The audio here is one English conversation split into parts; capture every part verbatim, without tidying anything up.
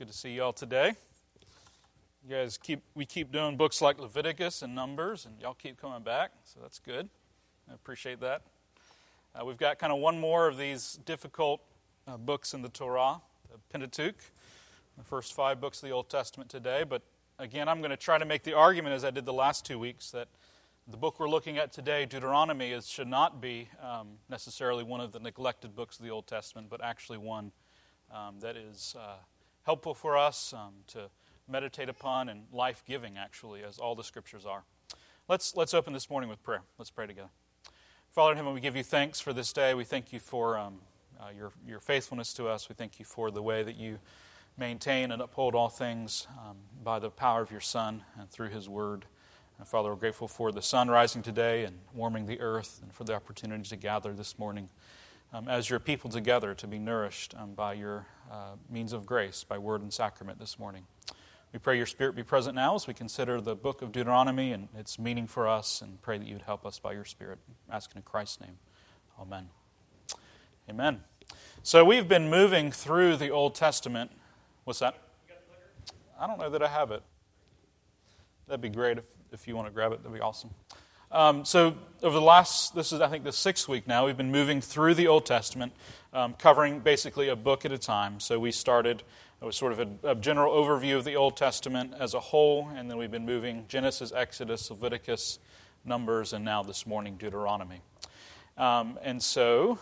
Good to see you all today. You guys keep we keep doing books like Leviticus and Numbers, and y'all keep coming back, so that's good. I appreciate that. Uh, we've got kind of one more of these difficult uh, books in the Torah, the Pentateuch, the first five books of the Old Testament today. But again, I'm going to try to make the argument, as I did the last two weeks, that the book we're looking at today, Deuteronomy, is should not be um, necessarily one of the neglected books of the Old Testament, but actually one um, that is uh, helpful for us um, to meditate upon and life-giving, actually, as all the Scriptures are. Let's let's open this morning with prayer. Let's pray together. Father in heaven, we give you thanks for this day. We thank you for um, uh, your your faithfulness to us. We thank you for the way that you maintain and uphold all things um, by the power of your Son and through His Word. And Father, we're grateful for the sun rising today and warming the earth, and for the opportunity to gather this morning um, as your people together to be nourished um, by your uh, means of grace, by word and sacrament this morning. We pray your Spirit be present now as we consider the book of Deuteronomy and its meaning for us, and pray that you would help us by your Spirit. Asking in Christ's name. Amen. Amen. So we've been moving through the Old Testament. What's that? I don't know that I have it. That'd be great if, if you want to grab it. That'd be awesome. Um, so over the last, this is I think the sixth week now, we've been moving through the Old Testament, um, covering basically a book at a time. So we started, it was sort of a, a general overview of the Old Testament as a whole, and then we've been moving Genesis, Exodus, Leviticus, Numbers, and now this morning Deuteronomy. Um, and so,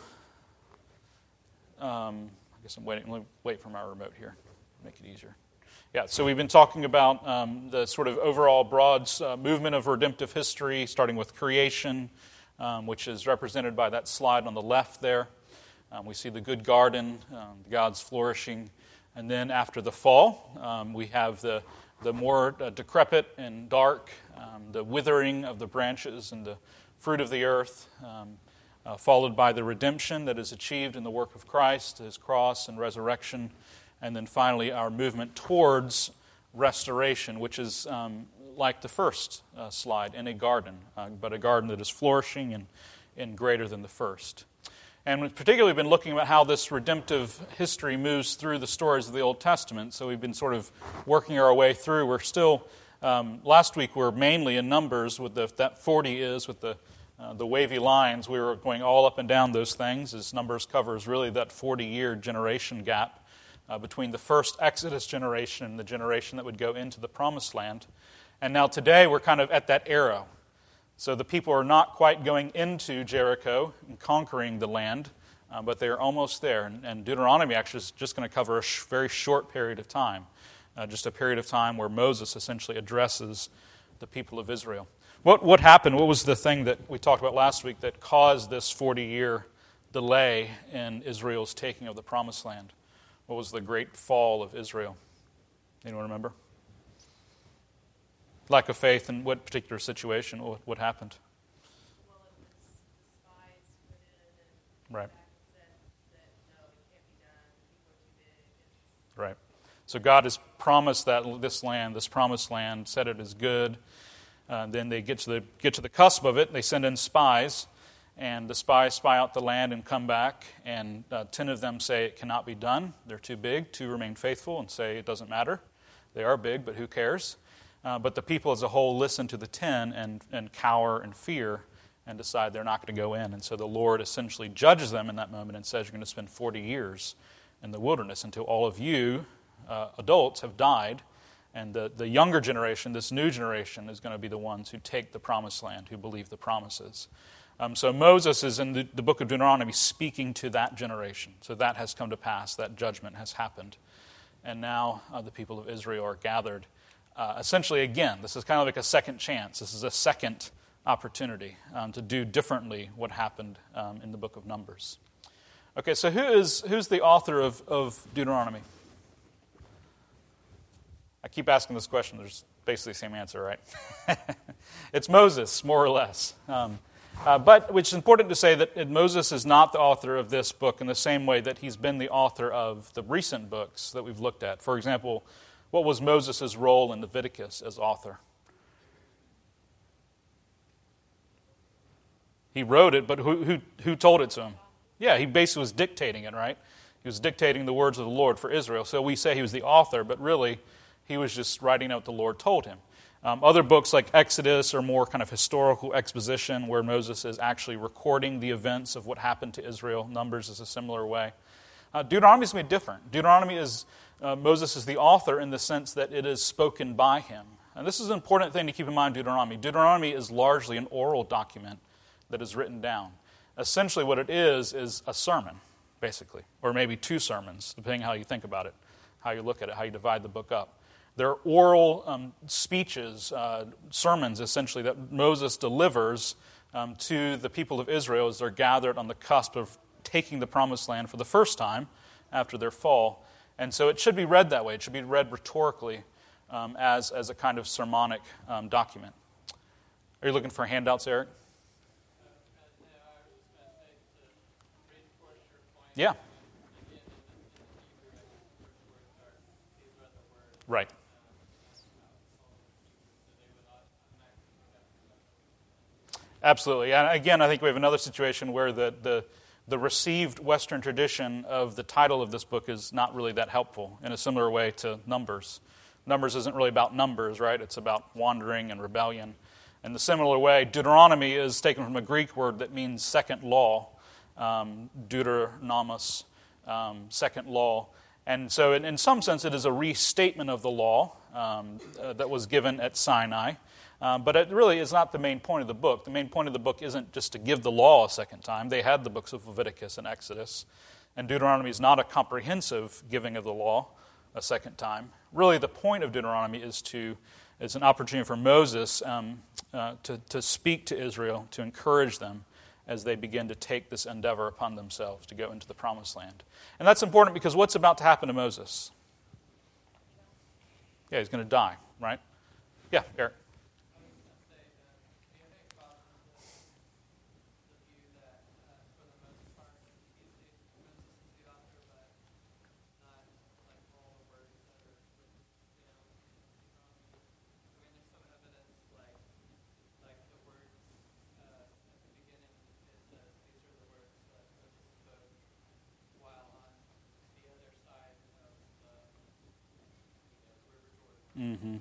um, I guess I'm waiting, let me wait for my remote here, make it easier. Yeah, so we've been talking about um, the sort of overall broad uh, movement of redemptive history, starting with creation, um, which is represented by that slide on the left there. Um, we see the good garden, um, God's flourishing. And then after the fall, um, we have the, the more uh, decrepit and dark, um, the withering of the branches and the fruit of the earth, um, uh, followed by the redemption that is achieved in the work of Christ, His cross and resurrection. And then finally, our movement towards restoration, which is um, like the first uh, slide, in a garden, uh, but a garden that is flourishing and, and greater than the first. And we've particularly been looking at how this redemptive history moves through the stories of the Old Testament. So we've been sort of working our way through. We're still, um, last week we were mainly in Numbers, with the, that forty is, with the uh, the wavy lines. We were going all up and down those things, as Numbers covers really that forty-year generation gap Uh, between the first Exodus generation and the generation that would go into the Promised Land. And now today we're kind of at that arrow. So the people are not quite going into Jericho and conquering the land, uh, but they're almost there. And, and Deuteronomy actually is just going to cover a sh- very short period of time, uh, just a period of time where Moses essentially addresses the people of Israel. What, what happened, what was the thing that we talked about last week that caused this forty-year delay in Israel's taking of the Promised Land? What was the great fall of Israel? Anyone remember? Lack of faith in what particular situation? What, what happened? Well, it was the spies put in and right. said that no, it can't be done. People are too big. Right. So God has promised that this land, this promised land, said it is good. Uh, then they get to the get to the cusp of it. They send in spies. And the spies spy out the land and come back, and uh, ten of them say it cannot be done. They're too big. Two remain faithful and say it doesn't matter. They are big, but who cares? Uh, but the people as a whole listen to the ten and, and cower in fear and decide they're not going to go in. And so the Lord essentially judges them in that moment and says, you're going to spend forty years in the wilderness until all of you uh, adults have died. And the, the younger generation, this new generation, is going to be the ones who take the promised land, who believe the promises. Um, so Moses is in the, the book of Deuteronomy speaking to that generation. So that has come to pass. That judgment has happened. And now uh, the people of Israel are gathered. Uh, essentially, again, this is kind of like a second chance. This is a second opportunity um, to do differently what happened um, in the book of Numbers. Okay, so who is who's the author of, of Deuteronomy? I keep asking this question. There's basically the same answer, right? It's Moses, more or less. Um, Uh, but it's important to say that Moses is not the author of this book in the same way that he's been the author of the recent books that we've looked at. For example, what was Moses' role in Leviticus as author? He wrote it, but who, who, who told it to him? Yeah, he basically was dictating it, right? He was dictating the words of the Lord for Israel. So we say he was the author, but really he was just writing out what the Lord told him. Um, other books like Exodus are more kind of historical exposition where Moses is actually recording the events of what happened to Israel. Numbers is a similar way. Uh, Deuteronomy is going to be different. Deuteronomy is, uh, Moses is the author in the sense that it is spoken by him. And this is an important thing to keep in mind, Deuteronomy. Deuteronomy is largely an oral document that is written down. Essentially what it is is a sermon, basically, or maybe two sermons, depending how you think about it, how you look at it, how you divide the book up. They're oral um, speeches, uh, sermons, essentially, that Moses delivers um, to the people of Israel as they're gathered on the cusp of taking the promised land for the first time after their fall. And so it should be read that way. It should be read rhetorically um, as, as a kind of sermonic um, document. Are you looking for handouts, Eric? Yeah. Right. Absolutely. And again, I think we have another situation where the, the, the received Western tradition of the title of this book is not really that helpful in a similar way to Numbers. Numbers isn't really about numbers, right? It's about wandering and rebellion. In the similar way, Deuteronomy is taken from a Greek word that means second law, um, deuteronomos, um, second law. And so in, in some sense, it is a restatement of the law um, uh, that was given at Sinai. Um, but it really is not the main point of the book. The main point of the book isn't just to give the law a second time. They had the books of Leviticus and Exodus. And Deuteronomy is not a comprehensive giving of the law a second time. Really, the point of Deuteronomy is to is an opportunity for Moses um, uh, to, to speak to Israel, to encourage them as they begin to take this endeavor upon themselves to go into the promised land. And that's important because what's about to happen to Moses? Yeah, he's going to die, right? Yeah, Eric. Mm-hmm.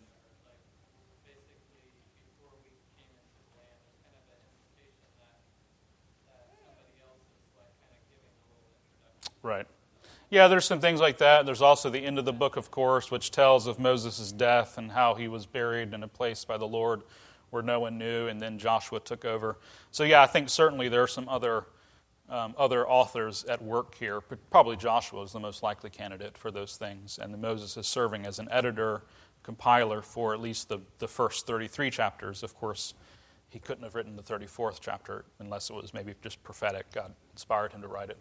Right. Yeah, there's some things like that. There's also the end of the book, of course, which tells of Moses' death and how he was buried in a place by the Lord where no one knew, and then Joshua took over. So yeah, I think certainly there are some other um, other authors at work here, but probably Joshua is the most likely candidate for those things, and then Moses is serving as an editor, compiler for at least the, the first thirty-three chapters. Of course, he couldn't have written the thirty-fourth chapter unless it was maybe just prophetic. God inspired him to write it.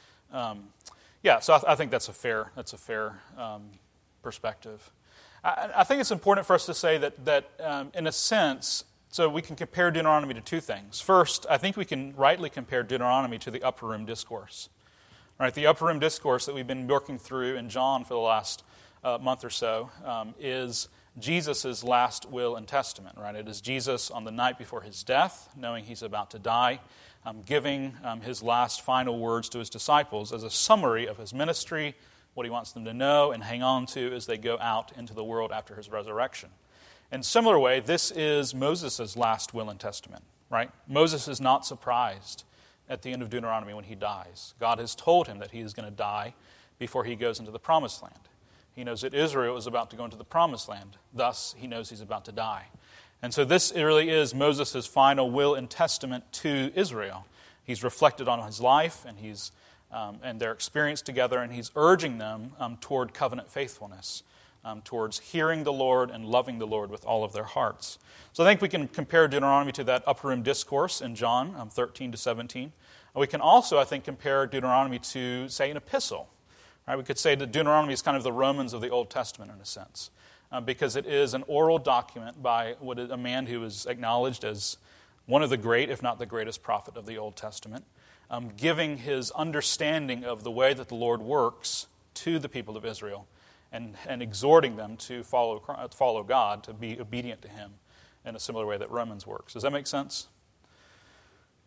Um, yeah, so I, th- I think that's a fair that's a fair um, perspective. I, I think it's important for us to say that that um, in a sense, so we can compare Deuteronomy to two things. First, I think we can rightly compare Deuteronomy to the Upper Room Discourse. Right, the Upper Room Discourse that we've been working through in John for the last uh, month or so um, is Jesus' last will and testament. Right, it is Jesus on the night before his death, knowing he's about to die, um, giving um, his last final words to his disciples as a summary of his ministry, what he wants them to know and hang on to as they go out into the world after his resurrection. In a similar way, this is Moses' last will and testament. Right, Moses is not surprised at the end of Deuteronomy when he dies. God has told him that he is going to die before he goes into the promised land. He knows that Israel is about to go into the promised land. Thus, he knows he's about to die. And so this really is Moses' final will and testament to Israel. He's reflected on his life and he's um, and their experience together, and he's urging them um, toward covenant faithfulness, um, towards hearing the Lord and loving the Lord with all of their hearts. So I think we can compare Deuteronomy to that upper room discourse in John um, thirteen to seventeen. And we can also, I think, compare Deuteronomy to, say, an epistle. Right? We could say that Deuteronomy is kind of the Romans of the Old Testament in a sense, uh, because it is an oral document by what is a man who is acknowledged as one of the great, if not the greatest prophet of the Old Testament, um, giving his understanding of the way that the Lord works to the people of Israel and, and exhorting them to follow, follow God, to be obedient to him in a similar way that Romans works. Does that make sense?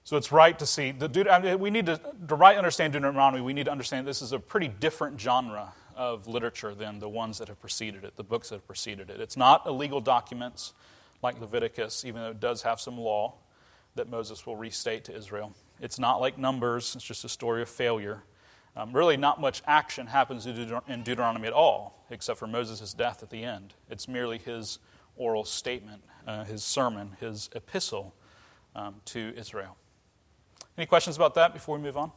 So it's right to see, the Deut- I mean, we need to, to right understand Deuteronomy, we need to understand this is a pretty different genre of literature than the ones that have preceded it, the books that have preceded it. It's not illegal documents like Leviticus, even though it does have some law that Moses will restate to Israel. It's not like Numbers, it's just a story of failure. Um, really not much action happens in Deuteronomy at all, except for Moses' death at the end. It's merely his oral statement, uh, his sermon, his epistle um, to Israel. Any questions about that before we move on?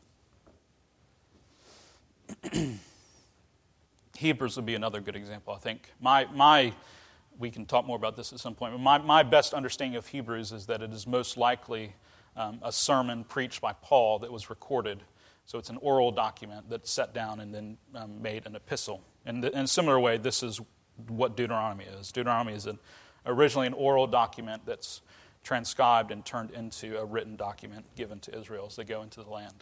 Hebrews would be another good example, I think. My, my, we can talk more about this at some point, but my, my best understanding of Hebrews is that it is most likely um, a sermon preached by Paul that was recorded. So it's an oral document that's set down and then um, made an epistle. And in a similar way, this is what Deuteronomy is. Deuteronomy is an, originally an oral document that's transcribed and turned into a written document given to Israel as they go into the land.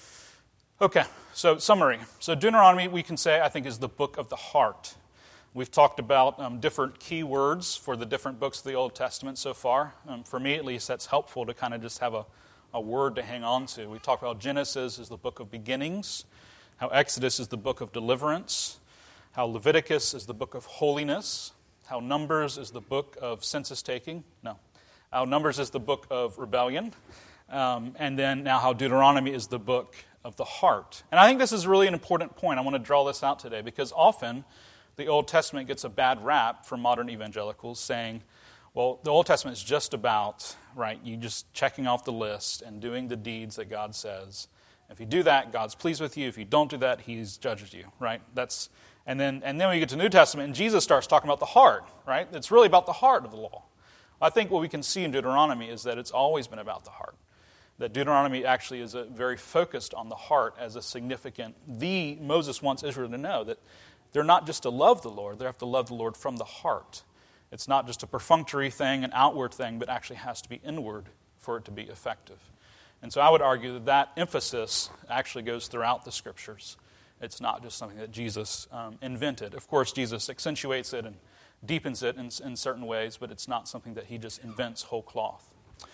Okay, so summary. So Deuteronomy, we can say, I think, is the book of the heart. We've talked about um, different key words for the different books of the Old Testament so far. Um, for me, at least, that's helpful to kind of just have a, a word to hang on to. We talked about Genesis is the book of beginnings, how Exodus is the book of deliverance, how Leviticus is the book of holiness, how Numbers is the book of census taking. No. How Numbers is the book of rebellion, um, and then now how Deuteronomy is the book of the heart. And I think this is really an important point. I want to draw this out today because often the Old Testament gets a bad rap from modern evangelicals saying, well, the Old Testament is just about, right, you just checking off the list and doing the deeds that God says. If you do that, God's pleased with you. If you don't do that, He judges you, right? That's and then and then when you get to the New Testament and Jesus starts talking about the heart, right? It's really about the heart of the law. I think what we can see in Deuteronomy is that it's always been about the heart. That Deuteronomy actually is a, very focused on the heart as a significant, the Moses wants Israel to know that they're not just to love the Lord, they have to love the Lord from the heart. It's not just a perfunctory thing, an outward thing, but actually has to be inward for it to be effective. And so I would argue that that emphasis actually goes throughout the Scriptures. It's not just something that Jesus um, invented. Of course, Jesus accentuates it and deepens it in, in certain ways, but it's not something that he just invents whole cloth.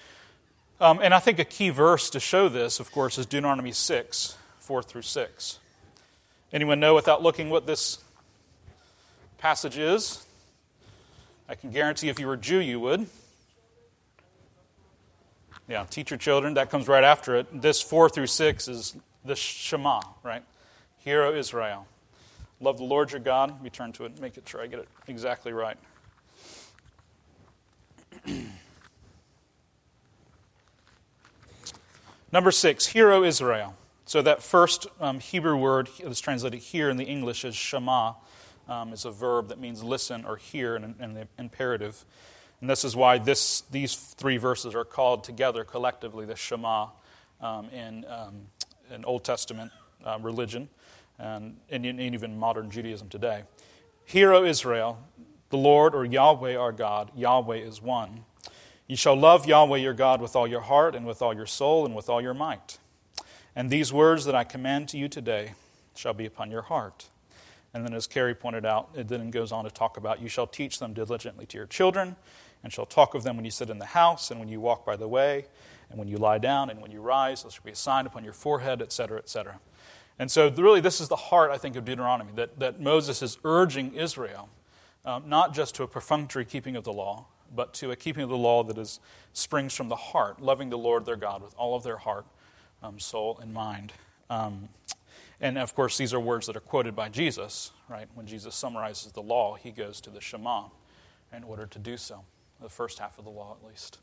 Um, and I think a key verse to show this, of course, is Deuteronomy six, four through six. Anyone know without looking what this passage is? I can guarantee if you were a Jew, you would. Yeah, teach your children. That comes right after it. This four through six is the Shema, right? Hear, O Israel. Love the Lord your God. Let me turn to it and make it sure I get it exactly right. Number six, Hear, O Israel. So that first um, Hebrew word that's translated here in the English as Shema um, is a verb that means listen or hear in, in the imperative. And this is why this these three verses are called together collectively the Shema um, in, um, in Old Testament uh, religion. And, and even modern Judaism today. Hear, O Israel, the Lord or Yahweh our God, Yahweh is one. You shall love Yahweh your God with all your heart and with all your soul and with all your might. And these words that I command to you today shall be upon your heart. And then as Carrie pointed out, it then goes on to talk about you shall teach them diligently to your children and shall talk of them when you sit in the house and when you walk by the way and when you lie down and when you rise. There shall be a sign upon your forehead, et cetera, et cetera. And so really this is the heart, I think, of Deuteronomy, that, that Moses is urging Israel, um, not just to a perfunctory keeping of the law, but to a keeping of the law that is springs from the heart, loving the Lord their God with all of their heart, um, soul, and mind. Um, and of course, these are words that are quoted by Jesus, right? When Jesus summarizes the law, he goes to the Shema in order to do so, the first half of the law at least.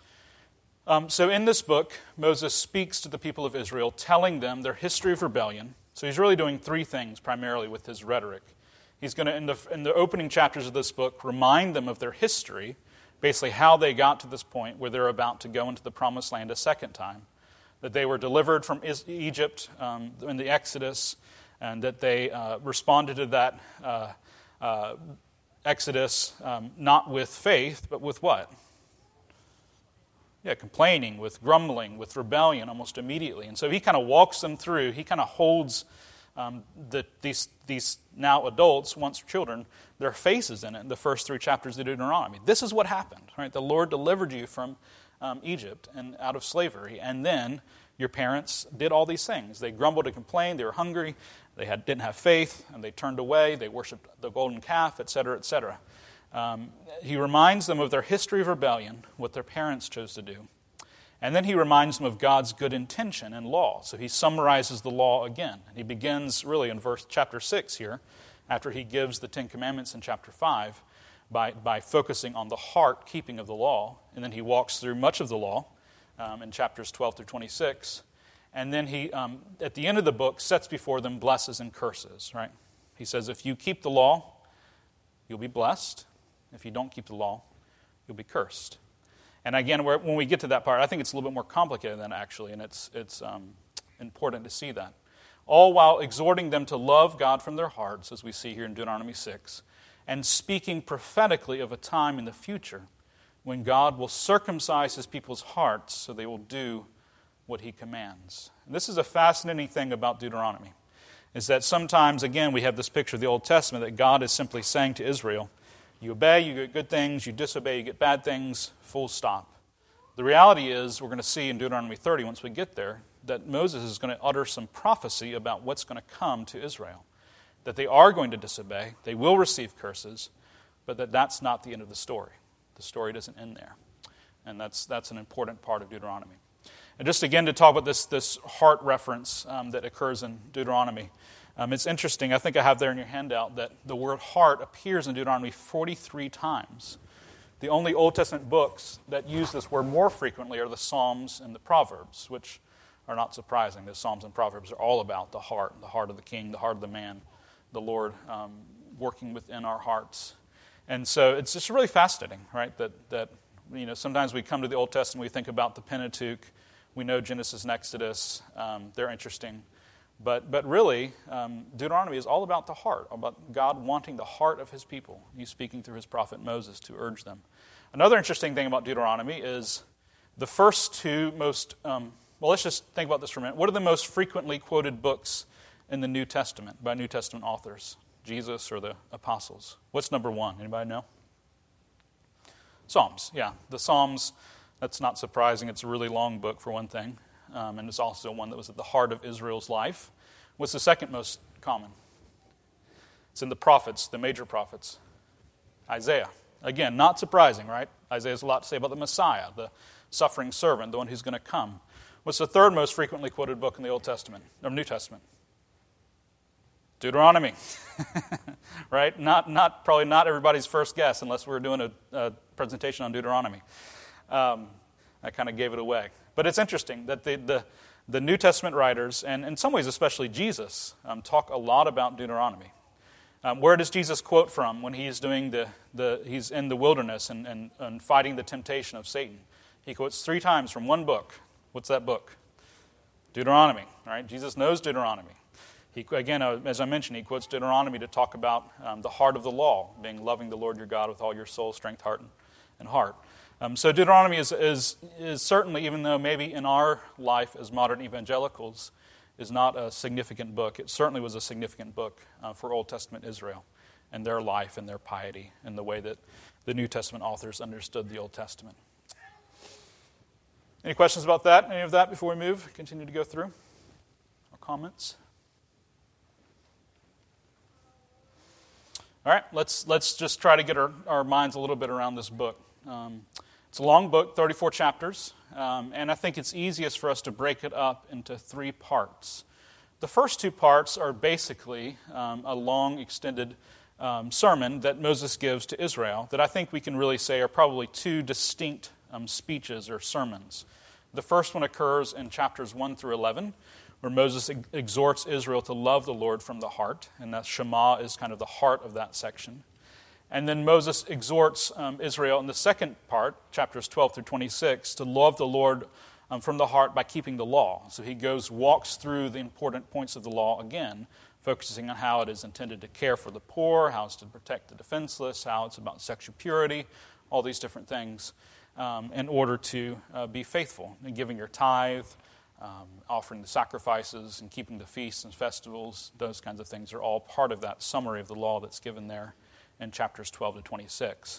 Um, so in this book, Moses speaks to the people of Israel, telling them their history of rebellion. So he's really doing three things primarily with his rhetoric. He's going to, in the, in the opening chapters of this book, remind them of their history, basically how they got to this point where they're about to go into the promised land a second time. That they were delivered from Egypt um, in the Exodus, and that they uh, responded to that uh, uh, Exodus um, not with faith, but with what? Yeah, complaining, with grumbling, with rebellion almost immediately. And so he kind of walks them through. He kind of holds um, the, these, these now adults, once children, their faces in it in the first three chapters of Deuteronomy. This is what happened, right? The Lord delivered you from um, Egypt and out of slavery. And then your parents did all these things. They grumbled and complained. They were hungry. They had, didn't have faith, and they turned away. They worshipped the golden calf, et cetera, et cetera. Um, he reminds them of their history of rebellion, what their parents chose to do. And then he reminds them of God's good intention and law. So he summarizes the law again. And he begins really in verse chapter six here, after he gives the Ten Commandments in chapter five, by, by focusing on the heart keeping of the law. And then he walks through much of the law um, in chapters twelve through twenty-six. And then he, um, at the end of the book, sets before them blesses and curses, right? He says, if you keep the law, you'll be blessed. If you don't keep the law, you'll be cursed. And again, when we get to that part, I think it's a little bit more complicated than actually, and it's it's um, important to see that. All while exhorting them to love God from their hearts, as we see here in Deuteronomy six, and speaking prophetically of a time in the future when God will circumcise his people's hearts so they will do what he commands. And this is a fascinating thing about Deuteronomy, is that sometimes, again, we have this picture of the Old Testament that God is simply saying to Israel, you obey, you get good things. You disobey, you get bad things. Full stop. The reality is, we're going to see in Deuteronomy thirty, once we get there, that Moses is going to utter some prophecy about what's going to come to Israel. That they are going to disobey, they will receive curses, but that that's not the end of the story. The story doesn't end there. And that's that's an important part of Deuteronomy. And just again to talk about this, this heart reference um, that occurs in Deuteronomy. Um, it's interesting, I think I have there in your handout, that the word heart appears in Deuteronomy forty-three times. The only Old Testament books that use this word more frequently are the Psalms and the Proverbs, which are not surprising. The Psalms and Proverbs are all about the heart, the heart of the king, the heart of the man, the Lord um, working within our hearts. And so it's just really fascinating, right, that, that you know, sometimes we come to the Old Testament, we think about the Pentateuch, we know Genesis and Exodus, um, they're interesting. But but really, um, Deuteronomy is all about the heart, about God wanting the heart of his people. He's speaking through his prophet Moses to urge them. Another interesting thing about Deuteronomy is the first two most, um, well, let's just think about this for a minute. What are the most frequently quoted books in the New Testament by New Testament authors? Jesus or the apostles? What's number one? Anybody know? Psalms, yeah. The Psalms, that's not surprising. It's a really long book for one thing. Um, and it's also one that was at the heart of Israel's life. What's the second most common? It's in the prophets, the major prophets. Isaiah. Again, not surprising, right? Isaiah has a lot to say about the Messiah, the suffering servant, the one who's going to come. What's the third most frequently quoted book in the Old Testament, or New Testament? Deuteronomy. Right? Not, not probably not everybody's first guess, unless we were doing a, a presentation on Deuteronomy. Um, I kind of gave it away. But it's interesting that the, the, the New Testament writers, and in some ways especially Jesus, um, talk a lot about Deuteronomy. Um, where does Jesus quote from when he's doing the, the he's in the wilderness and, and, and fighting the temptation of Satan? He quotes three times from one book. What's that book? Deuteronomy. Right? Jesus knows Deuteronomy. He, again, as I mentioned, he quotes Deuteronomy to talk about um, the heart of the law, being loving the Lord your God with all your soul, strength, heart, and, and heart. Um, so Deuteronomy is, is is certainly, even though maybe in our life as modern evangelicals, is not a significant book, it certainly was a significant book uh, for Old Testament Israel and their life and their piety and the way that the New Testament authors understood the Old Testament. Any questions about that? Any of that before we move? Continue to go through? Or comments? All right, let's let's just try to get our, our minds a little bit around this book. Um, it's a long book, thirty-four chapters, um, and I think it's easiest for us to break it up into three parts. The first two parts are basically um, a long, extended um, sermon that Moses gives to Israel that I think we can really say are probably two distinct um, speeches or sermons. The first one occurs in chapters one through eleven, where Moses exhorts Israel to love the Lord from the heart, and that Shema is kind of the heart of that section. And then Moses exhorts um, Israel in the second part, chapters twelve through twenty-six, to love the Lord um, from the heart by keeping the law. So he goes, walks through the important points of the law again, focusing on how it is intended to care for the poor, how it's to protect the defenseless, how it's about sexual purity, all these different things, um, in order to uh, be faithful in giving your tithe, um, offering the sacrifices, and keeping the feasts and festivals. Those kinds of things are all part of that summary of the law that's given there in chapters twelve to twenty-six.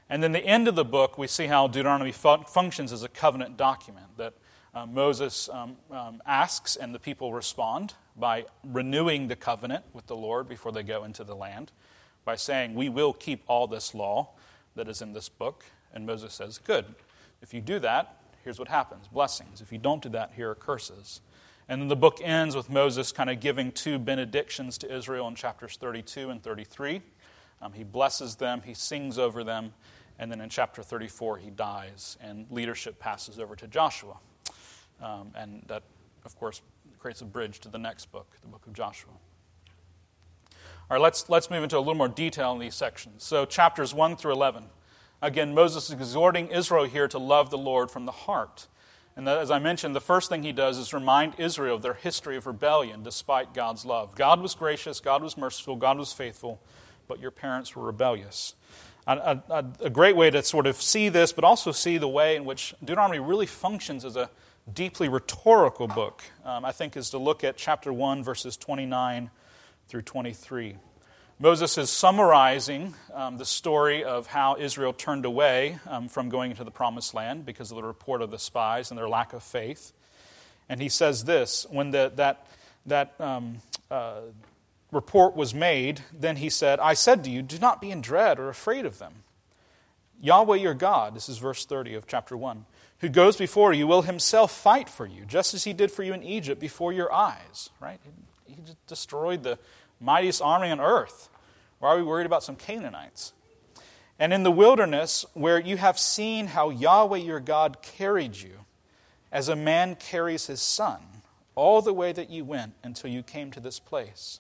And then the end of the book, we see how Deuteronomy fun- functions as a covenant document that uh, Moses um, um, asks and the people respond by renewing the covenant with the Lord before they go into the land, by saying, we will keep all this law that is in this book. And Moses says, good. If you do that, here's what happens, blessings. If you don't do that, here are curses. And then the book ends with Moses kind of giving two benedictions to Israel in chapters thirty-two and thirty-three. Um, he blesses them, he sings over them, and then in chapter thirty-four he dies, and leadership passes over to Joshua. Um, and that, of course, creates a bridge to the next book, the book of Joshua. All right, let's, let's move into a little more detail in these sections. So chapters one through eleven. Again, Moses is exhorting Israel here to love the Lord from the heart. And that, as I mentioned, the first thing he does is remind Israel of their history of rebellion despite God's love. God was gracious, God was merciful, God was faithful, but your parents were rebellious. A, a, a great way to sort of see this, but also see the way in which Deuteronomy really functions as a deeply rhetorical book, um, I think, is to look at chapter one, verses twenty-nine through twenty-three. Moses is summarizing um, the story of how Israel turned away um, from going into the promised land because of the report of the spies and their lack of faith. And he says this, when the, that, that um, uh, report was made, then he said, I said to you, do not be in dread or afraid of them. Yahweh your God, this is verse thirty of chapter one, who goes before you will himself fight for you, just as he did for you in Egypt before your eyes. Right? He just destroyed the mightiest army on earth. Why are we worried about some Canaanites? And in the wilderness, where you have seen how Yahweh your God carried you, as a man carries his son, all the way that you went until you came to this place.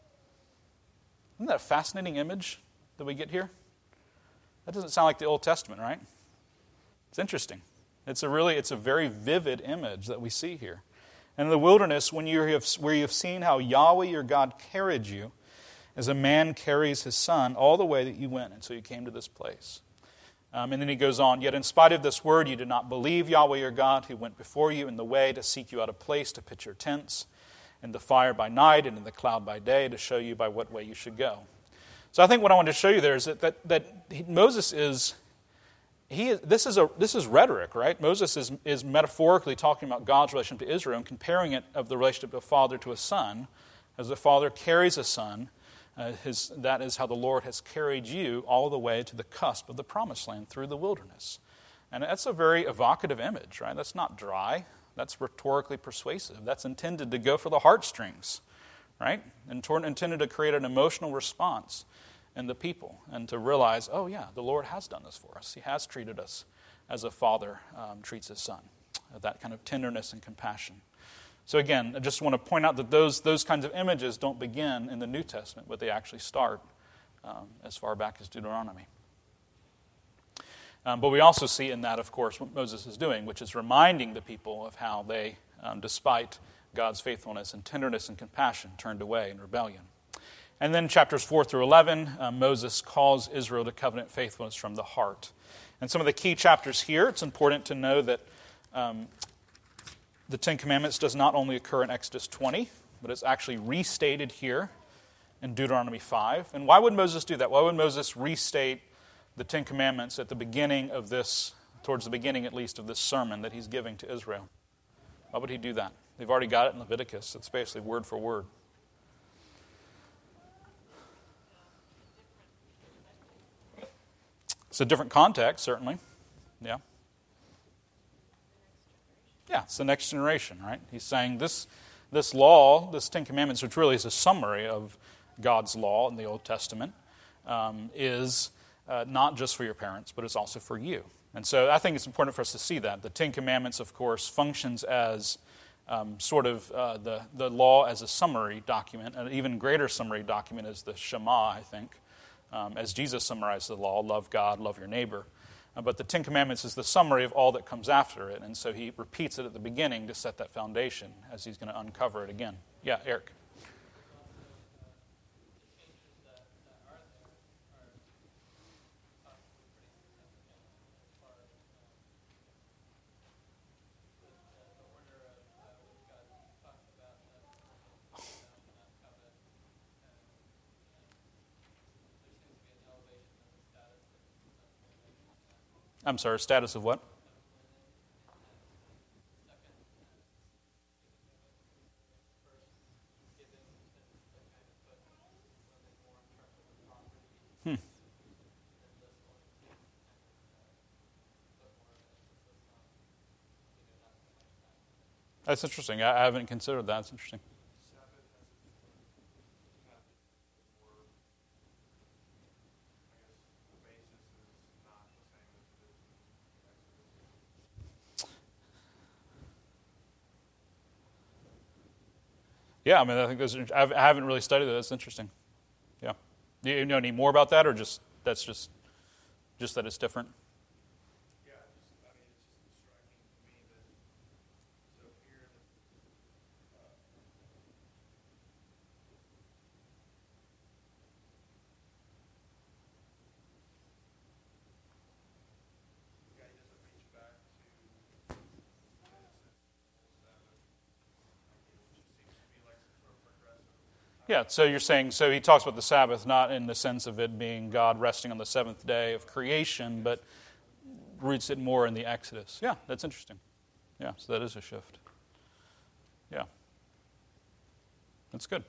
Isn't that a fascinating image that we get here? That doesn't sound like the Old Testament, right? It's interesting. It's a really, it's a very vivid image that we see here. And in the wilderness, when you have, where you have seen how Yahweh your God carried you, as a man carries his son, all the way that you went until you came to this place. Um, and then he goes on, yet in spite of this word, you did not believe Yahweh your God, who went before you in the way to seek you out a place to pitch your tents, in the fire by night and in the cloud by day, to show you by what way you should go. So I think what I want to show you there is that, that, that he, Moses is... He is, this is a this is rhetoric, right? Moses is, is metaphorically talking about God's relationship to Israel and comparing it of the relationship of a father to a son. As a father carries a son, uh, his, that is how the Lord has carried you all the way to the cusp of the promised land through the wilderness. And that's a very evocative image, right? That's not dry. That's rhetorically persuasive. That's intended to go for the heartstrings, right? And intended to create an emotional response and the people, and to realize, oh yeah, the Lord has done this for us. He has treated us as a father um, treats his son, that kind of tenderness and compassion. So again, I just want to point out that those those kinds of images don't begin in the New Testament, but they actually start um, as far back as Deuteronomy. Um, but we also see in that, of course, what Moses is doing, which is reminding the people of how they, um, despite God's faithfulness and tenderness and compassion, turned away in rebellion. And then chapters four through eleven, uh, Moses calls Israel to covenant faithfulness from the heart. And some of the key chapters here, it's important to know that um, the Ten Commandments does not only occur in Exodus twenty, but it's actually restated here in Deuteronomy five. And why would Moses do that? Why would Moses restate the Ten Commandments at the beginning of this, towards the beginning at least, of this sermon that he's giving to Israel? Why would he do that? They've already got it in Leviticus. It's basically word for word. It's a different context, certainly. Yeah. Yeah, it's the next generation, right? He's saying this, this law, this Ten Commandments, which really is a summary of God's law in the Old Testament, um, is uh, not just for your parents, but it's also for you. And so I think it's important for us to see that. The Ten Commandments, of course, functions as um, sort of uh, the, the law as a summary document. An even greater summary document is the Shema, I think. Um, as Jesus summarized the law, love God, love your neighbor. Uh, but the Ten Commandments is the summary of all that comes after it. And so he repeats it at the beginning to set that foundation as he's going to uncover it again. Yeah, Eric. I'm sorry, status of what? Hmm. That's interesting. I, I haven't considered that. That's interesting. Yeah, I mean, I think those are, I haven't really studied that. That's interesting. Yeah. Do you know any more about that, or just that's just just that it's different? Yeah, just, I mean, it's just striking to me that so here, uh, the guy doesn't reach back to Genesis, Sabbath, which seems to be like some sort of progressive. Yeah, so you're saying, so he talks about the Sabbath not in the sense of it being God resting on the seventh day of creation, but roots it more in the Exodus. Yeah, that's interesting. Yeah, so that is a shift. Yeah. That's good.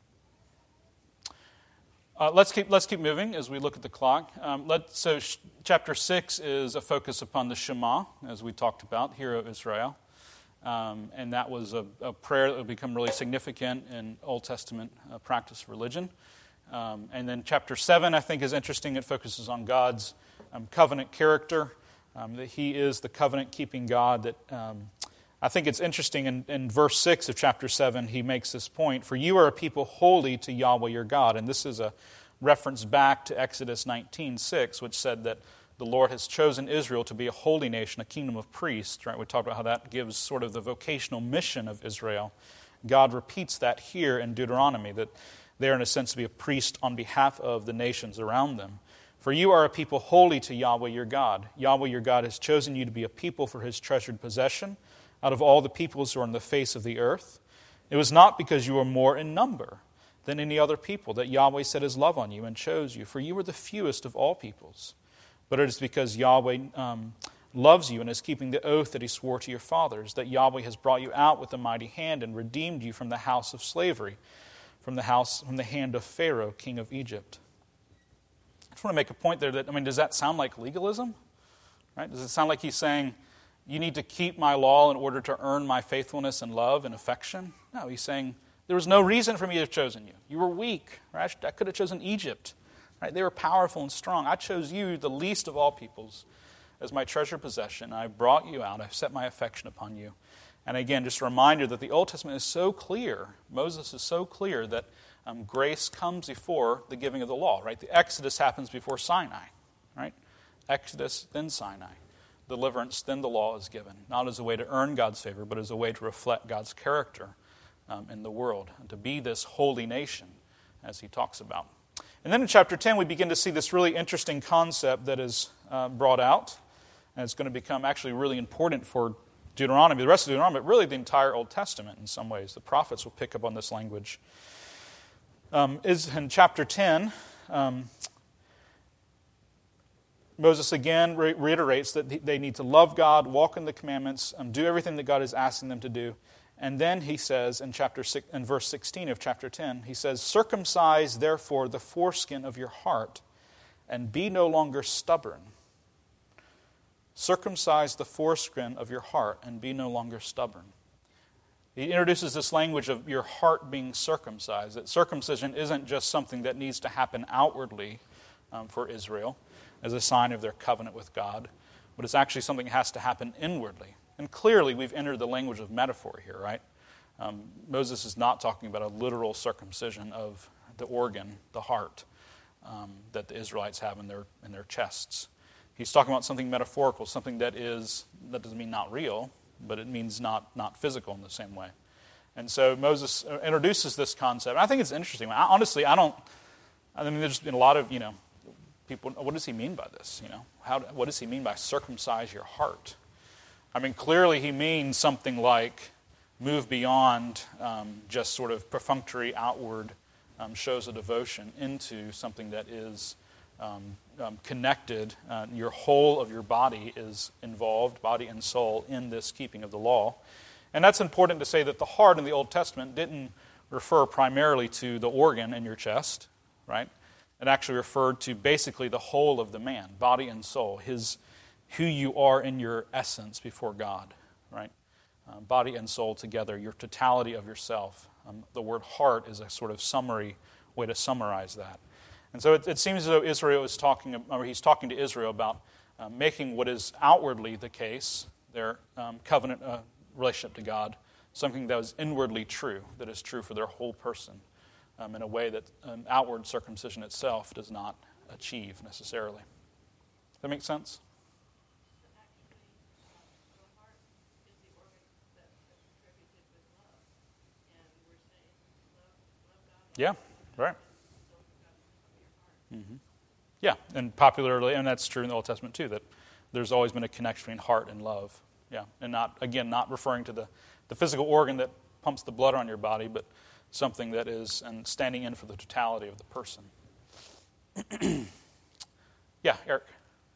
Uh, let's keep let's keep moving as we look at the clock. Um, let, so sh- chapter six is a focus upon the Shema, as we talked about, Hear, O Israel. Um, and that was a, a prayer that would become really significant in Old Testament uh, practice of religion. Um, and then chapter seven, I think, is interesting. It focuses on God's um, covenant character, um, that He is the covenant-keeping God. That um, I think it's interesting in, in verse six of chapter seven, he makes this point, "For you are a people holy to Yahweh your God." And this is a reference back to Exodus nineteen six, which said that the Lord has chosen Israel to be a holy nation, a kingdom of priests. Right? We talked about how that gives sort of the vocational mission of Israel. God repeats that here in Deuteronomy, that they are in a sense to be a priest on behalf of the nations around them. "For you are a people holy to Yahweh your God. Yahweh your God has chosen you to be a people for His treasured possession out of all the peoples who are on the face of the earth. It was not because you were more in number than any other people that Yahweh set His love on you and chose you, for you were the fewest of all peoples. But it is because Yahweh um, loves you and is keeping the oath that He swore to your fathers, that Yahweh has brought you out with a mighty hand and redeemed you from the house of slavery, from the house, from the hand of Pharaoh, king of Egypt." I just want to make a point there that, I mean, does that sound like legalism? Right? Does it sound like he's saying, you need to keep my law in order to earn my faithfulness and love and affection? No, he's saying, there was no reason for me to have chosen you. You were weak. Right? I could have chosen Egypt. Right? They were powerful and strong. I chose you, the least of all peoples, as my treasured possession. I brought you out. I've set my affection upon you. And again, just a reminder that the Old Testament is so clear, Moses is so clear that um, grace comes before the giving of the law. Right? The Exodus happens before Sinai. Right? Exodus, then Sinai. Deliverance, then the law is given. Not as a way to earn God's favor, but as a way to reflect God's character um, in the world, and to be this holy nation, as he talks about. And then in chapter ten, we begin to see this really interesting concept that is uh, brought out, and it's going to become actually really important for Deuteronomy, the rest of Deuteronomy, but really the entire Old Testament in some ways. The prophets will pick up on this language. Um, is in chapter ten, um, Moses again re- reiterates that they need to love God, walk in the commandments, um, do everything that God is asking them to do. And then he says in chapter six, in verse sixteen of chapter ten, he says, "Circumcise therefore the foreskin of your heart, and be no longer stubborn." Circumcise the foreskin of your heart, and be no longer stubborn. He introduces this language of your heart being circumcised. That circumcision isn't just something that needs to happen outwardly um, for Israel as a sign of their covenant with God, but it's actually something that has to happen inwardly. And clearly, we've entered the language of metaphor here, right? Um, Moses is not talking about a literal circumcision of the organ, the heart, um, that the Israelites have in their in their chests. He's talking about something metaphorical, something that is that doesn't mean not real, but it means not not physical in the same way. And so Moses introduces this concept. I think it's interesting. I, honestly, I don't. I mean, there's been a lot of you know people. What does he mean by this? You know, how? What does he mean by circumcise your heart? I mean, clearly he means something like move beyond um, just sort of perfunctory outward um, shows of devotion into something that is um, um, connected. Uh, your whole of your body is involved, body and soul, in this keeping of the law. And that's important to say that the heart in the Old Testament didn't refer primarily to the organ in your chest, right? It actually referred to basically the whole of the man, body and soul, his who you are in your essence before God, right? Uh, body and soul together, your totality of yourself. Um, the word heart is a sort of summary way to summarize that. And so it, it seems as though Israel is talking, or he's talking to Israel about uh, making what is outwardly the case, their um, covenant uh, relationship to God, something that is inwardly true, that is true for their whole person, um, in a way that an outward circumcision itself does not achieve necessarily. Does that make sense? Yeah, right. Mm-hmm. Yeah, and popularly, and that's true in the Old Testament too, that there's always been a connection between heart and love. Yeah, and not, again, not referring to the, the physical organ that pumps the blood on your body, but something that is and standing in for the totality of the person. Yeah, Eric.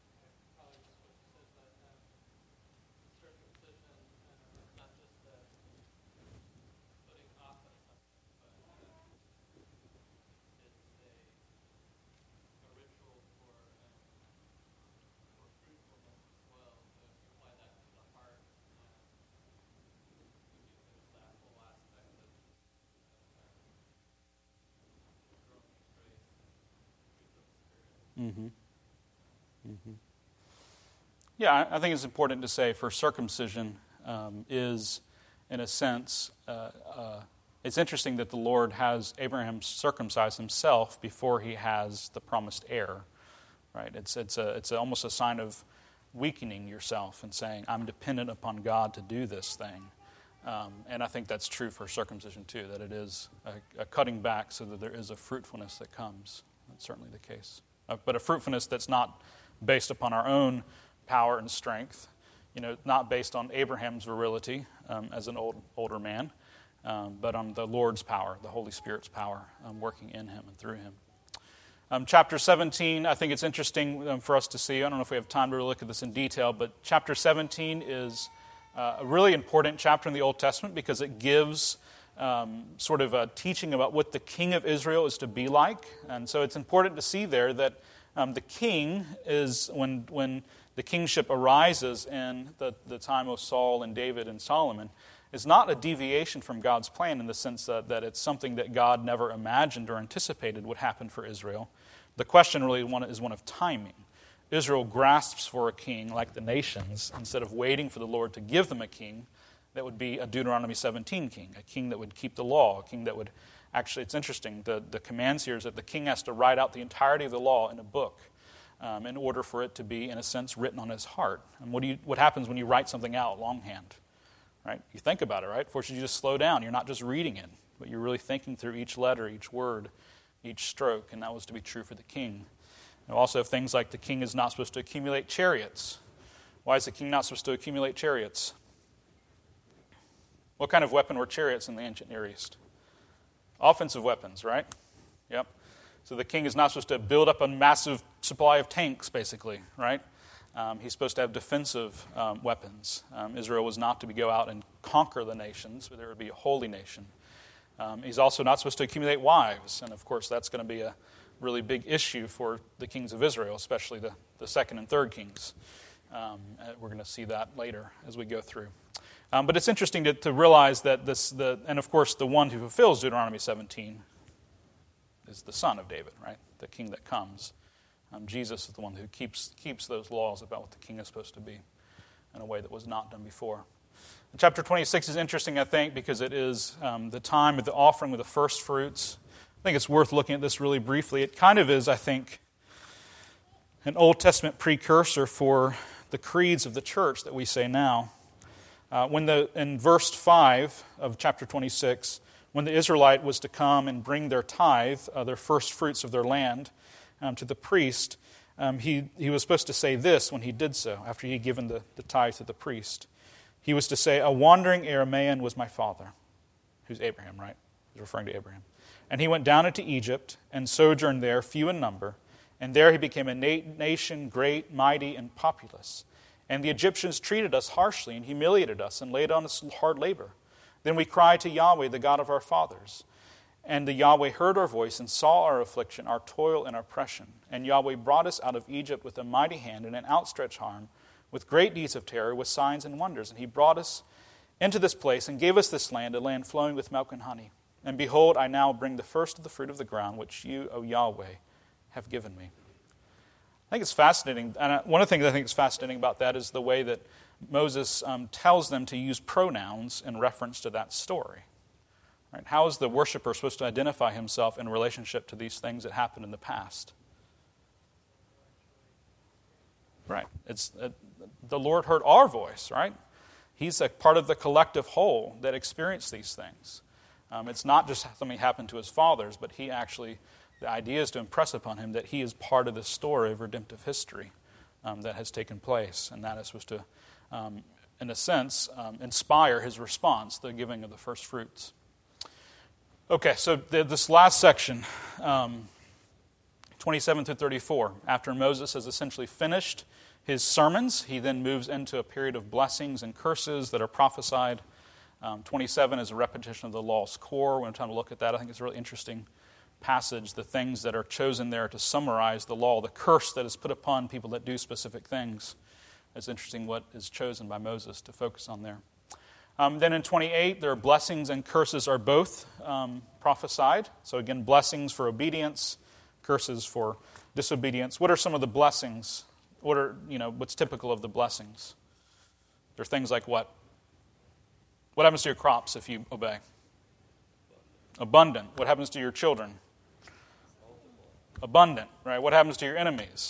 Mm-hmm. Mm-hmm. Yeah, I, I think it's important to say for circumcision um, is, in a sense, uh, uh, it's interesting that the Lord has Abraham circumcise himself before he has the promised heir. Right? It's it's a it's almost a sign of weakening yourself and saying, I'm dependent upon God to do this thing. Um, and I think that's true for circumcision too, that it is a, a cutting back so that there is a fruitfulness that comes. That's certainly the case. Uh, but a fruitfulness that's not based upon our own power and strength, you know, not based on Abraham's virility um, as an old older man, um, but on the Lord's power, the Holy Spirit's power um, working in him and through him. Um, chapter seventeen, I think it's interesting um, for us to see. I don't know if we have time to look at this in detail, but chapter seventeen is uh, a really important chapter in the Old Testament because it gives Um, sort of a teaching about what the king of Israel is to be like. And so it's important to see there that um, the king is, when when the kingship arises in the, the time of Saul and David and Solomon, is not a deviation from God's plan in the sense that, that it's something that God never imagined or anticipated would happen for Israel. The question really is one of timing. Israel grasps for a king like the nations instead of waiting for the Lord to give them a king. That would be a Deuteronomy seventeen king, a king that would keep the law, a king that would actually, it's interesting, the, the commands here is that the king has to write out the entirety of the law in a book um, in order for it to be, in a sense, written on his heart. And what do you, what happens when you write something out longhand? Right? You think about it, right? Fortunately, you just slow down. You're not just reading it, but you're really thinking through each letter, each word, each stroke, and that was to be true for the king. And also things like the king is not supposed to accumulate chariots. Why is the king not supposed to accumulate chariots? What kind of weapon were chariots in the ancient Near East? Offensive weapons, right? Yep. So the king is not supposed to build up a massive supply of tanks, basically, right? Um, he's supposed to have defensive um, weapons. Um, Israel was not to be go out and conquer the nations, but there would be a holy nation. Um, he's also not supposed to accumulate wives, and of course that's going to be a really big issue for the kings of Israel, especially the, the second and third kings. Um, we're going to see that later as we go through. Um, but it's interesting to, to realize that this, the, and of course the one who fulfills Deuteronomy seventeen is the son of David, right? The king that comes. Um, Jesus is the one who keeps keeps those laws about what the king is supposed to be in a way that was not done before. And chapter twenty-six is interesting, I think, because it is um, the time of the offering of the first fruits. I think it's worth looking at this really briefly. It kind of is, I think, an Old Testament precursor for the creeds of the church that we say now. Uh, when the in verse five of chapter twenty-six, when the Israelite was to come and bring their tithe, uh, their first fruits of their land, um, to the priest, um, he, he was supposed to say this when he did so, after he had given the, the tithe to the priest. He was to say, a wandering Aramean was my father, who's Abraham, right? He's referring to Abraham. And he went down into Egypt and sojourned there, few in number, And there he became a na- nation great, mighty, and populous. And the Egyptians treated us harshly and humiliated us and laid on us hard labor. Then we cried to Yahweh, the God of our fathers. And the Yahweh heard our voice and saw our affliction, our toil, and our oppression. And Yahweh brought us out of Egypt with a mighty hand and an outstretched arm, with great deeds of terror, with signs and wonders. And he brought us into this place and gave us this land, a land flowing with milk and honey. And behold, I now bring the first of the fruit of the ground, which you, O Yahweh, have given me. I think it's fascinating. And one of the things I think is fascinating about that is the way that Moses um, tells them to use pronouns in reference to that story. Right? How is the worshiper supposed to identify himself in relationship to these things that happened in the past? Right. It's uh, the Lord heard our voice, right? He's a part of the collective whole that experienced these things. Um, it's not just something happened to his fathers, but he actually, the idea is to impress upon him that he is part of the story of redemptive history um, that has taken place, and that is supposed to, um, in a sense, um, inspire his response, the giving of the first fruits. Okay, so the, this last section, um, twenty-seven through thirty-four, after Moses has essentially finished his sermons, he then moves into a period of blessings and curses that are prophesied. Um, twenty-seven is a repetition of the law's core. We're going to look at that. I think it's a really interesting passage, the things that are chosen there to summarize the law, the curse that is put upon people that do specific things. It's interesting what is chosen by Moses to focus on there. Um, then in twenty-eight, there are blessings and curses are both um, prophesied. So again, blessings for obedience, curses for disobedience. What are some of the blessings? What are, you know, what's typical of the blessings? There are things like what? What happens to your crops if you obey? Abundant. What happens to your children? Abundant, right? What happens to your enemies?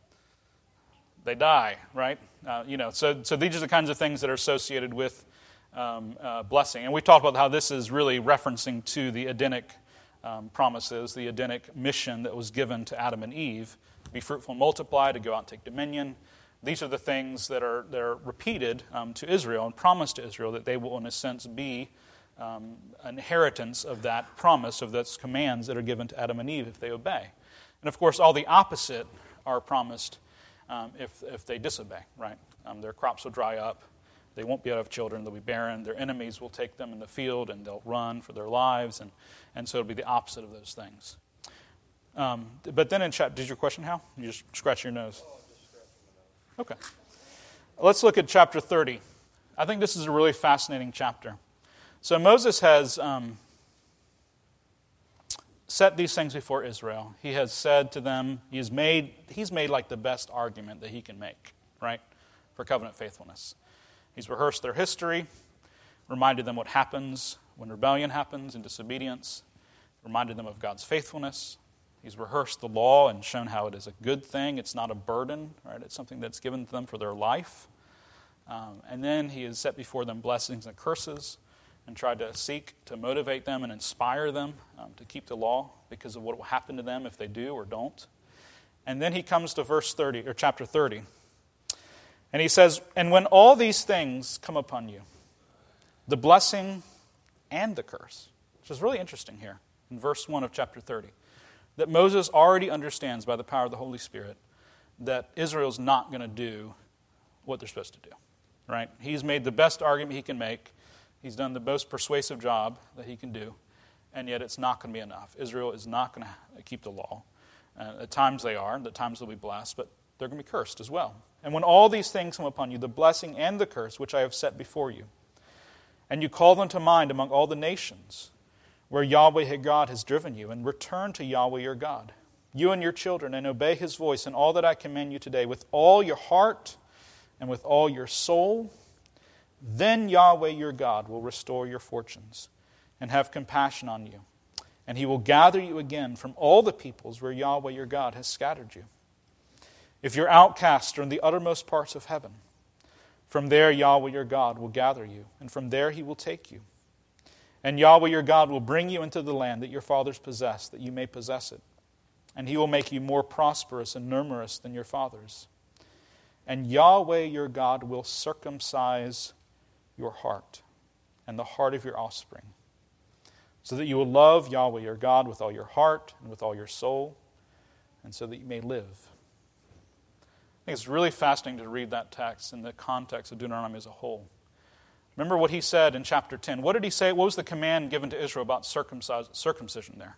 They die, right? Uh, you know, so so these are the kinds of things that are associated with um, uh, blessing. And we talked about how this is really referencing to the Edenic um, promises, the Edenic mission that was given to Adam and Eve. Be fruitful and multiply, to go out and take dominion. These are the things that are, that are repeated um, to Israel and promised to Israel that they will, in a sense, be um, an inheritance of that promise, of those commands that are given to Adam and Eve if they obey. And, of course, all the opposite are promised um, if, if they disobey, right? Um, their crops will dry up. They won't be able to have children. They'll be barren. Their enemies will take them in the field, and they'll run for their lives. And, and so it'll be the opposite of those things. Um, but then in chapter, did your question, Hal? You just scratch your nose. Okay. Let's look at chapter thirty. I think this is a really fascinating chapter. So Moses has um, set these things before Israel. He has said to them, he's made, he's made like the best argument that he can make, right, for covenant faithfulness. He's rehearsed their history, reminded them what happens when rebellion happens and disobedience, reminded them of God's faithfulness. He's rehearsed the law and shown how it is a good thing. It's not a burden, right? It's something that's given to them for their life. Um, and then he has set before them blessings and curses and tried to seek to motivate them and inspire them um, to keep the law because of what will happen to them if they do or don't. And then he comes to verse thirty, or chapter thirty. And he says, "And when all these things come upon you, the blessing and the curse," which is really interesting here in verse one of chapter thirty. That Moses already understands by the power of the Holy Spirit that Israel's not going to do what they're supposed to do, right? He's made the best argument he can make. He's done the most persuasive job that he can do, and yet it's not going to be enough. Israel is not going to keep the law. Uh, at times they are, at times they'll be blessed, but they're going to be cursed as well. "And when all these things come upon you, the blessing and the curse which I have set before you, and you call them to mind among all the nations, where Yahweh your God has driven you, and return to Yahweh your God, you and your children, and obey his voice in all that I command you today, with all your heart and with all your soul, then Yahweh your God will restore your fortunes and have compassion on you, and he will gather you again from all the peoples where Yahweh your God has scattered you. If your outcasts are in the uttermost parts of heaven, from there Yahweh your God will gather you, and from there he will take you. And Yahweh your God will bring you into the land that your fathers possessed, that you may possess it. And he will make you more prosperous and numerous than your fathers. And Yahweh your God will circumcise your heart and the heart of your offspring, so that you will love Yahweh your God with all your heart and with all your soul, and so that you may live. I think it's really fascinating to read that text in the context of Deuteronomy as a whole. Remember what he said in chapter ten. What did he say? What was the command given to Israel about circumcis- circumcision there?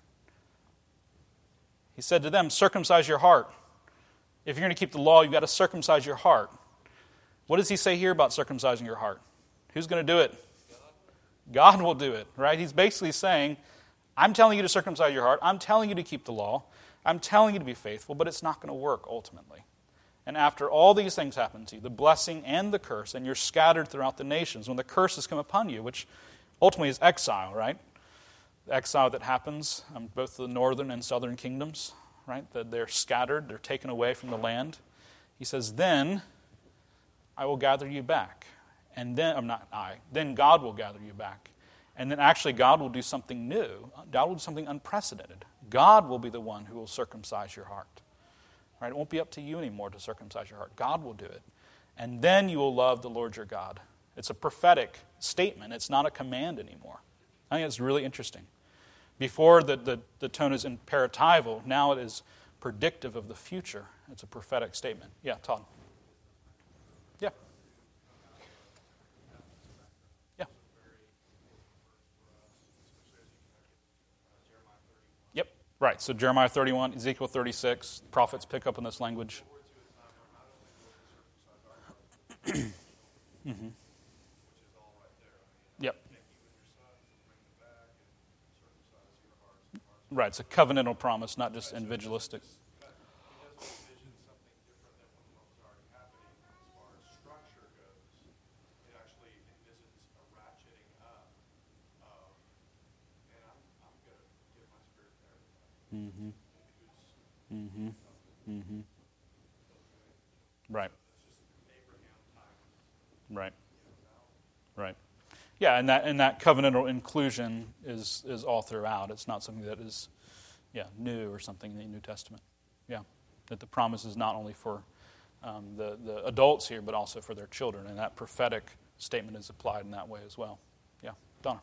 He said to them, circumcise your heart. If you're going to keep the law, you've got to circumcise your heart. What does he say here about circumcising your heart? Who's going to do it? God. God will do it, right? He's basically saying, I'm telling you to circumcise your heart. I'm telling you to keep the law. I'm telling you to be faithful, but it's not going to work ultimately. And after all these things happen to you, the blessing and the curse, and you're scattered throughout the nations, when the curse has come upon you, which ultimately is exile, right? The exile that happens, um, both the northern and southern kingdoms, right? That they're scattered, they're taken away from the land. He says, then I will gather you back. And then, I'm not I, then God will gather you back. And then actually God will do something new. God will do something unprecedented. God will be the one who will circumcise your heart. Right? It won't be up to you anymore to circumcise your heart. God will do it. And then you will love the Lord your God. It's a prophetic statement. It's not a command anymore. I think it's really interesting. Before the, the, the tone is imperatival, now it is predictive of the future. It's a prophetic statement. Yeah, Todd. Yeah. Yeah. Yep. Right. So Jeremiah thirty-one, Ezekiel thirty-six, prophets pick up on this language. Mm-hmm. Yep. Right, it's a covenantal promise, not just individualistic. Mm-hmm. Mm-hmm. Mm-hmm. Right. Right. Right. Yeah, and that and that covenantal inclusion is is all throughout. It's not something that is, yeah, new or something in the New Testament. Yeah, that the promise is not only for um, the the adults here, but also for their children, and that prophetic statement is applied in that way as well. Yeah, Donna.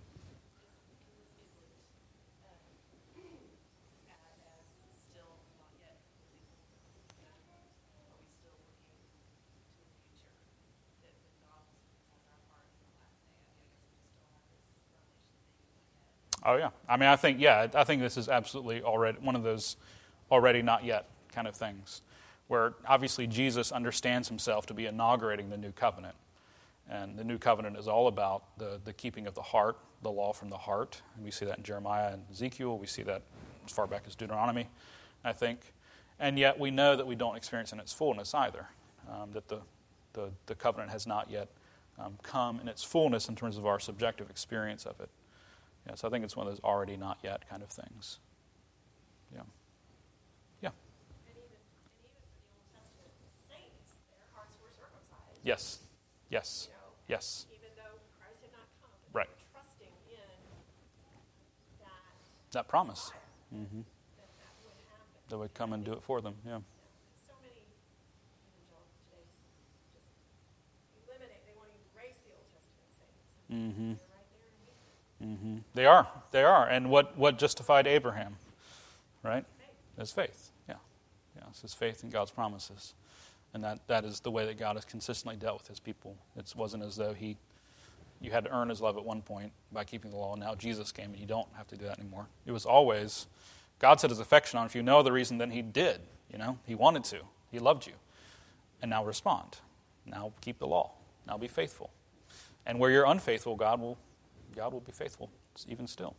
Oh, yeah. I mean, I think, yeah, I think this is absolutely already one of those already not yet kind of things, where obviously Jesus understands himself to be inaugurating the new covenant. And the new covenant is all about the, the keeping of the heart, the law from the heart. And we see that in Jeremiah and Ezekiel. We see that as far back as Deuteronomy, I think. And yet we know that we don't experience it in its fullness either, um, that the, the, the covenant has not yet um, come in its fullness in terms of our subjective experience of it. Yeah, so I think it's one of those already not yet kind of things. Yeah. Yeah. And even, and even for the Old Testament saints, their hearts were circumcised. Yes. Yes. You know, yes. Even though Christ had not come, but right. they were trusting in that, that promise. Mm-hmm. that that would happen. That would come and do it for them, yeah. So many evangelicals today just eliminate, they want to erase the Old Testament saints. Mm-hmm. They're right there in here. Mm-hmm. They are. They are. And what, what justified Abraham, right? Faith. Is faith. Yeah. Yeah. It's his faith in God's promises. And that, that is the way that God has consistently dealt with his people. It wasn't as though he you had to earn his love at one point by keeping the law, and now Jesus came and you don't have to do that anymore. It was always, God set his affection on you for no other reason than he did. You know, he wanted to. He loved you. And now respond. Now keep the law. Now be faithful. And where you're unfaithful, God will God will be faithful, even still.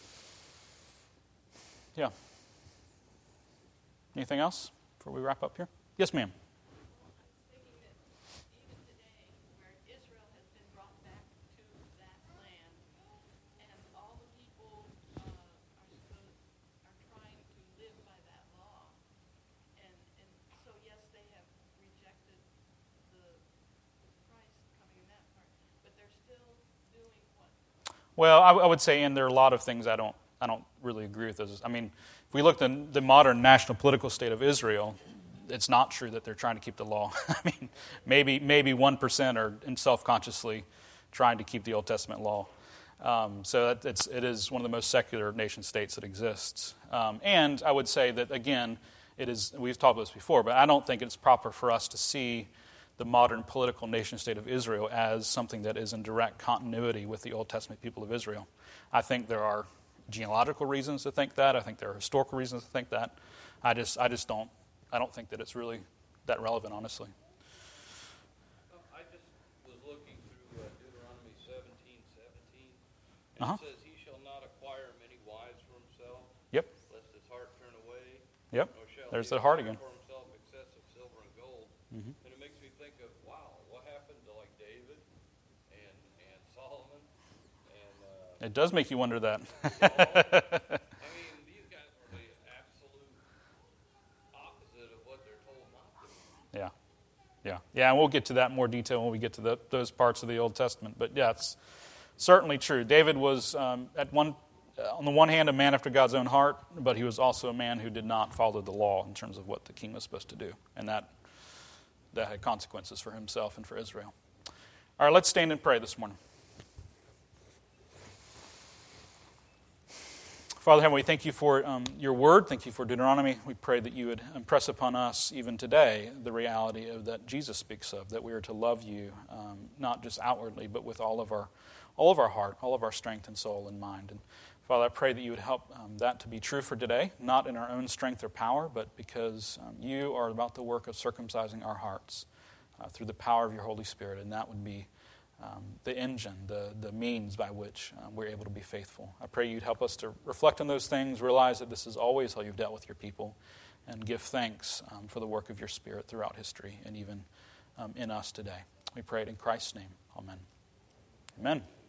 Yeah. Anything else before we wrap up here? Yes, ma'am. Thinking that even today, where Israel has been brought back to that land, and all the people uh, are supposed, are trying to live by that law, and and so yes, they have rejected the Christ coming in that part, but they're still doing what? Well, I, I would say, and there are a lot of things I don't, I don't really agree with those. I mean, if we look at the, the modern national political state of Israel, it's not true that they're trying to keep the law. I mean, maybe maybe one percent are self-consciously trying to keep the Old Testament law. Um, so that, it's, it is one of the most secular nation states that exists. Um, and I would say that, again, it is, we've talked about this before, but I don't think it's proper for us to see the modern political nation-state of Israel as something that is in direct continuity with the Old Testament people of Israel. I think there are genealogical reasons to think that. I think there are historical reasons to think that. I just, I just don't, I don't think that it's really that relevant, honestly. Um, I just was looking through uh, Deuteronomy seventeen seventeen, and Uh-huh. it says, "He shall not acquire many wives for himself, Yep, lest his heart turn away. yep. Nor shall There's he the heart acquire again. for himself excessive silver and gold." Mhm. And it makes me think of, wow, what happened to like David and and Solomon and uh, It does make you wonder that. I mean, these guys were the absolute opposite of what they're told not to. Yeah, yeah, yeah. And we'll get to that in more detail when we get to the, those parts of the Old Testament. But yeah, it's certainly true. David was, um, at one, uh, on the one hand, a man after God's own heart, but he was also a man who did not follow the law in terms of what the king was supposed to do, and that that had consequences for himself and for Israel. All right, let's stand and pray this morning. Father Heaven, we thank you for um, your word. Thank you for Deuteronomy. We pray that you would impress upon us even today the reality of that Jesus speaks of, that we are to love you um, not just outwardly, but with all of our all of our heart, all of our strength and soul and mind. And Father, I pray that you would help um, that to be true for today, not in our own strength or power, but because um, you are about the work of circumcising our hearts uh, through the power of your Holy Spirit, and that would be Um, the engine, the, the means by which um, we're able to be faithful. I pray you'd help us to reflect on those things, realize that this is always how you've dealt with your people, and give thanks um, for the work of your Spirit throughout history and even um, in us today. We pray it in Christ's name. Amen. Amen.